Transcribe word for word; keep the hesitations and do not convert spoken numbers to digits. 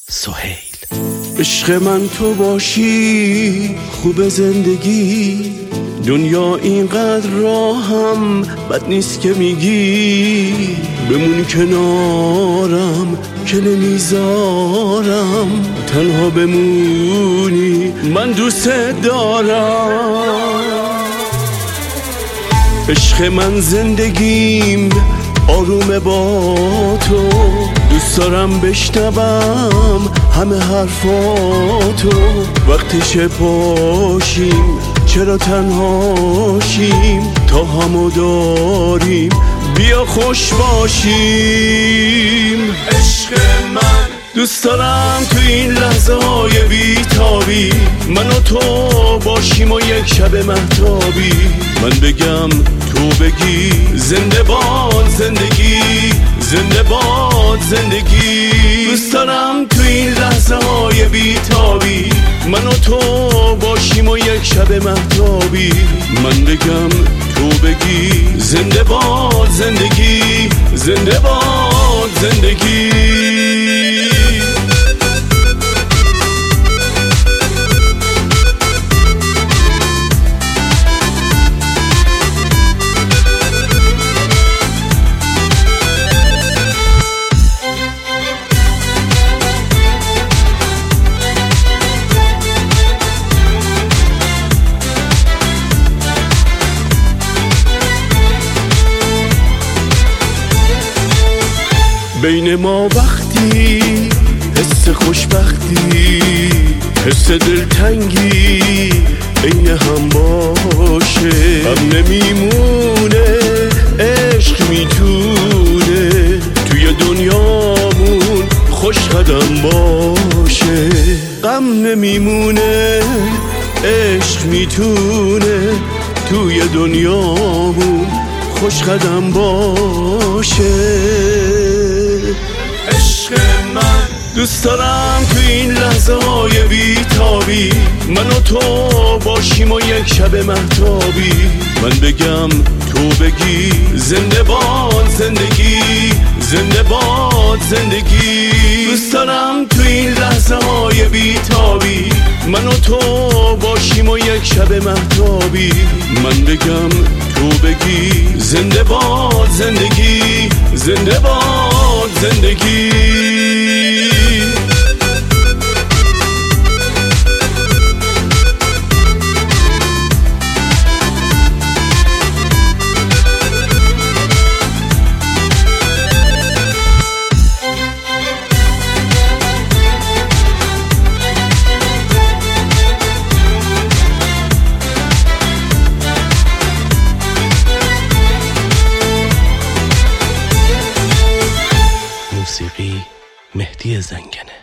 سهیل. عشق من تو باشی خوب زندگی، دنیا اینقدر راهم بد نیست که میگی. بمون کنارم که نمیذارم تنها بمونی، من دوست دارم. عشق من زندگیم آرومه با تو، دوست دارم بشنوم همه حرفاتو. وقتشه پاشیم چرا تنهاشیم، تا همو داریم بیا خوش باشیم. عشق من دوست دارم تو این لحظه های بیتابی من و تو باشیم و یک شب مهتابی. من بگم تو بگی زنده باد زندگی، زنده باد زندگی. دوست دارم تو این لحظه های بیتابی من و تو باشیم و یک شب مهتابی. من بگم تو بگی زنده باد زندگی، زنده باد زندگی. بین ما وقتی حس خوشبختی، حس دلتنگی بین هم باشه. غم نمیمونه عشق میتونه توی دنیامون خوش قدم باشه. غم نمیمونه عشق میتونه توی دنیامون خوش قدم باشه. عشق من دوست دارم تو این لحظه های بیتابی من و تو باشیم و یک شب مهتابی. من بگم تو بگی زنده باد زندگی، زنده باد زندگی. دوست دارم تو این لحظه های بیتابی من و تو باشیم و یک شب مهتابی. من بگم تو بگی زنده باد زندگی، زنده باد زندگی. موسیقی مهدی زنگنه.